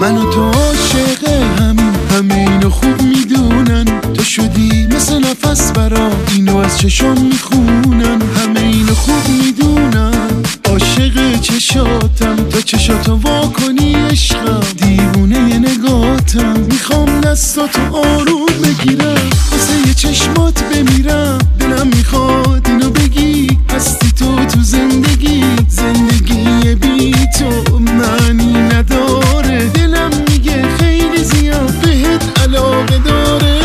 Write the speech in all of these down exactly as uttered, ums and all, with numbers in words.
من و تو عاشق همین، همه اینو خوب میدونن. تو شدی مثل نفس برا، اینو از چشام میخونن. همه اینو خوب میدونن. عاشق چشاتم، تا چشاتو وا کنی عشقم، دیوونه ی نگاتم. میخوام دستاتو آروم بگیرم، واسه یه چشمات بمیرم. دلم میخواد اینو بگی، هستی تو تو زندگی. زندگی بی تو معنی نداره. دلم میگه خیلی زیاد بهت علاقه داره.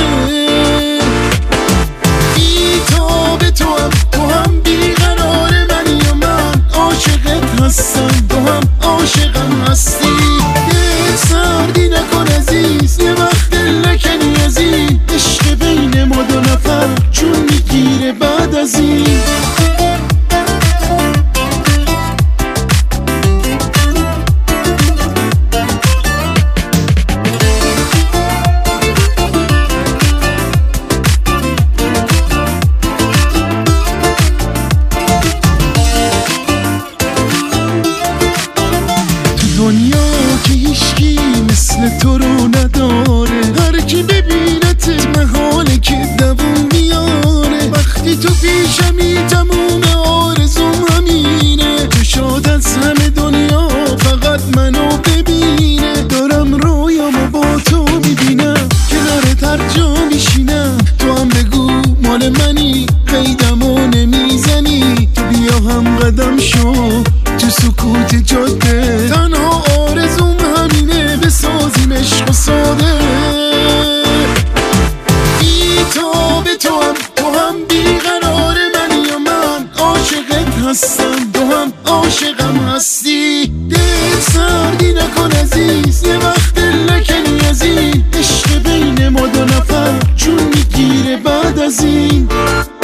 بی تو به تو هم، تو هم بیقرار منی و من عاشقت هستم. تو هم عاشقم هستی. دل سردی نکن عزیز، یه وقت دل نکنی عزیز. عشق بین ما دو نفر چون میگیره بعد از این. دنیا که هیچکی مثل تو رو نداره. هر کی ببینت محاله که دووم بیاره. وقتی تو پیشمی تموم آرزوم همینه. چشات از همه دنیا فقط منو ببینه. دارم رویامو با تو میبینم، کنارت هر جا میشینم. تو هم بگو مال منی، قیدمو نمیزنی. تو بیا هم قدم شو تو سکوت جاده. تنها آرزوم همینه، بسازیم عشق و ساده. بی تو به تو هم، تو هم بیقرار منی و من عاشقت هستم. تو هم عاشقم هستی. دل سردی نکن عزیز، یه وقت دل نکنی عزیز. عشق بین ما دو نفر چون میگیره بعد از این.